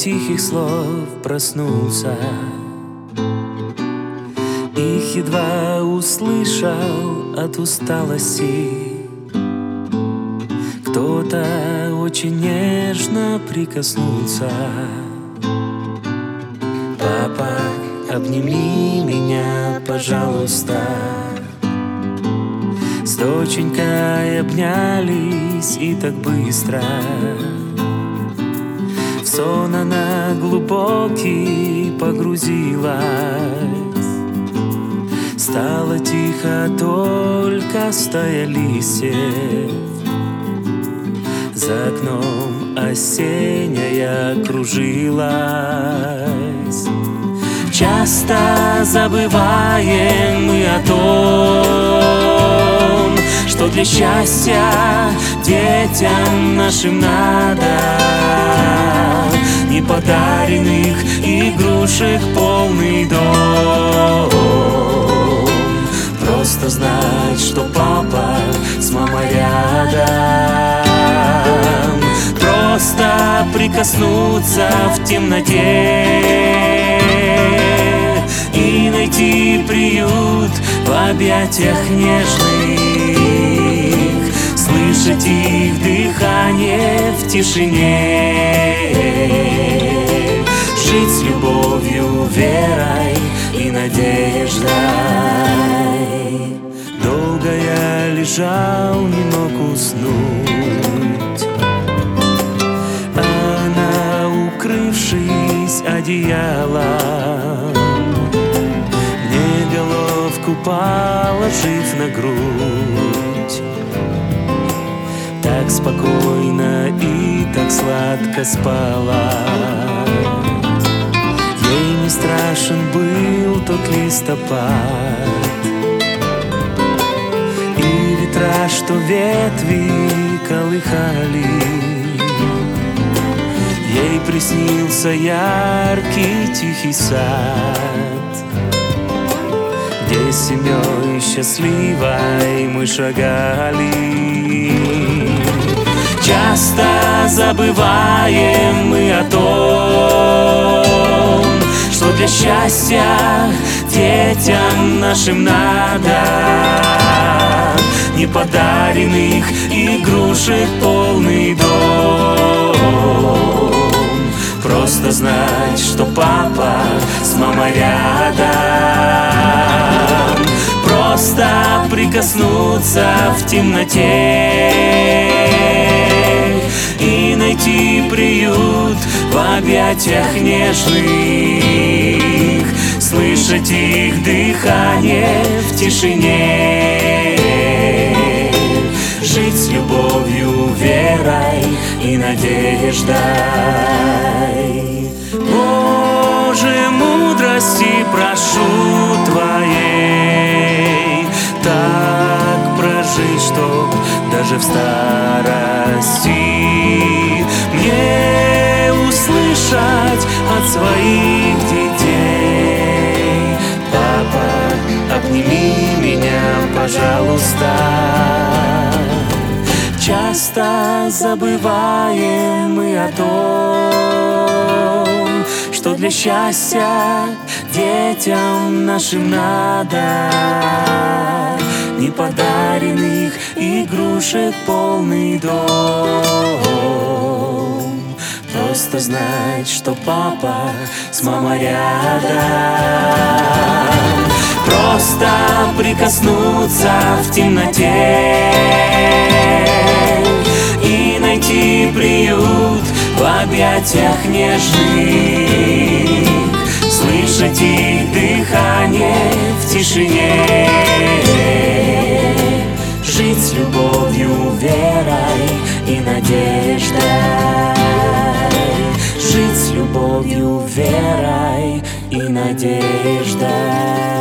тихих слов проснулся. Их едва услышал от усталости. Кто-то очень нежно прикоснулся. Папа, обними меня, пожалуйста. С доченькой обнялись и так быстро. В сон она глубокий погрузилась. Стало тихо только стая листьев. За окном осенняя кружилась. Часто забываем мы о том, что для счастья детям нашим надо неподаренных игрушек полный дом. Просто знать, что папа с мамой рядом. Просто прикоснуться в темноте и найти приют в объятиях нежных, слышать их дыхание в тишине, жить с любовью, верой и надеждой. Долго я лежал, не мог уснуть. Она, укрывшись одеялом, мне головку положив на грудь, так спокойно и так сладко спала. Ей не страшен был тот листопад и ветра, что ветви колыхали. Ей приснился яркий тихий сад, где с семьей счастливой мы шагали. Часто забываем мы о том, что для счастья детям нашим надо неподаренных игрушек полный дом. Просто знать, что папа с мамой рядом. Просто прикоснуться в темноте и найти приют в объятиях нежных, слышать их дыхание в тишине, жить с любовью, верой и надеждой. Боже, мудрости прошу Твоей, так прожить, чтоб даже в старости мне услышать от своих детей: папа, обними меня, пожалуйста. Часто забываем мы о том, что для счастья детям нашим надо неподаренных игрушек полный дом. Просто знать, что папа с мамой рядом. Просто прикоснуться в темноте и найти приют в объятиях нежных, слышать их дыхание в тишине, жить с любовью, верой и надеждой, жить с любовью, верой и надеждой.